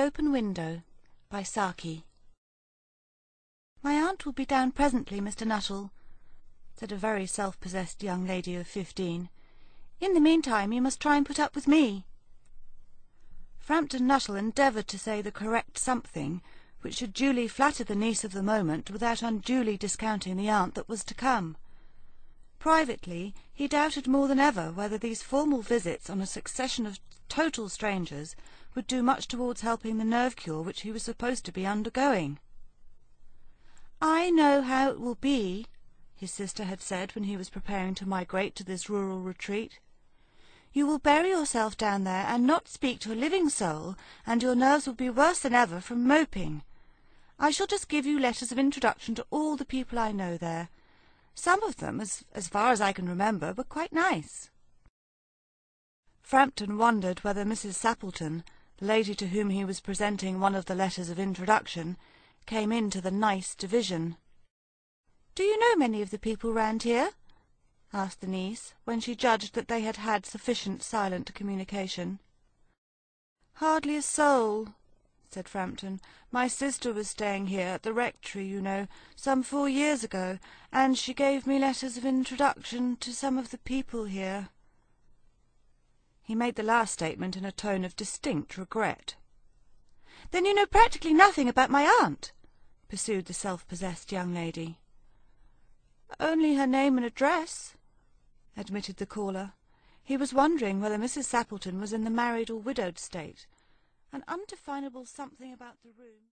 Open Window by Saki. "My aunt will be down presently, Mr. Nuttall," said a very self-possessed young lady of 15. "In the meantime you must try and put up with me." Framton Nuttel endeavoured to say the correct something which should duly flatter the niece of the moment without unduly discounting the aunt that was to come. Privately, he doubted more than ever whether these formal visits on a succession of total strangers would do much towards helping the nerve cure which he was supposed to be undergoing. "I know how it will be," his sister had said when he was preparing to migrate to this rural retreat. "You will bury yourself down there and not speak to a living soul, and your nerves will be worse than ever from moping. I shall just give you letters of introduction to all the people I know there. Some of them, as far as I can remember, were quite nice." Framton wondered whether Mrs. Sappleton, the lady to whom he was presenting one of the letters of introduction, came into the nice division. "Do you know many of the people round here?" asked the niece, when she judged that they had had sufficient silent communication. "Hardly a soul," said Framton. "My sister was staying here at the rectory, you know, some 4 years ago, and she gave me letters of introduction to some of the people here." He made the last statement in a tone of distinct regret. "Then you know practically nothing about my aunt?" pursued the self-possessed young lady. "Only her name and address," admitted the caller. He was wondering whether Mrs. Sappleton was in the married or widowed state. An undefinable something about the room